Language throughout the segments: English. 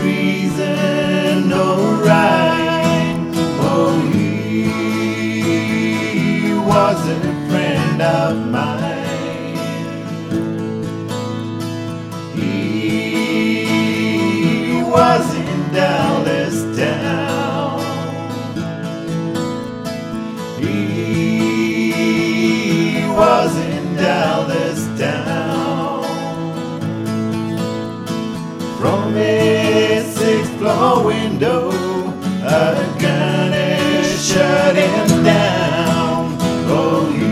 reason, no rhyme. Oh, he was a friend of mine. He was in Dallas town. He was in Dallas town. From his sixth-floor window, a gunner shut him down. Oh, he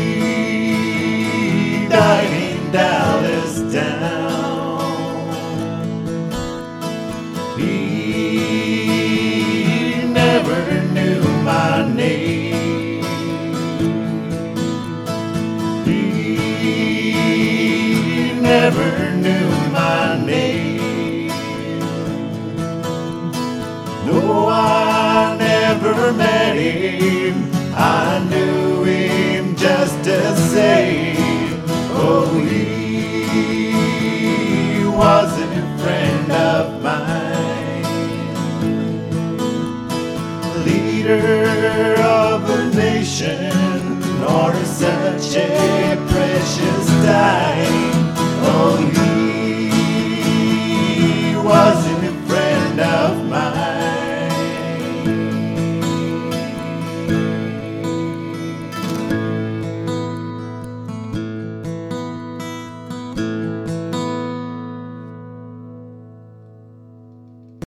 died in Dallas town. He never knew my name. He never knew my name. No, I never met him. I knew him just the same. Oh, he was a friend of mine. Leader of a nation, or such a precious time.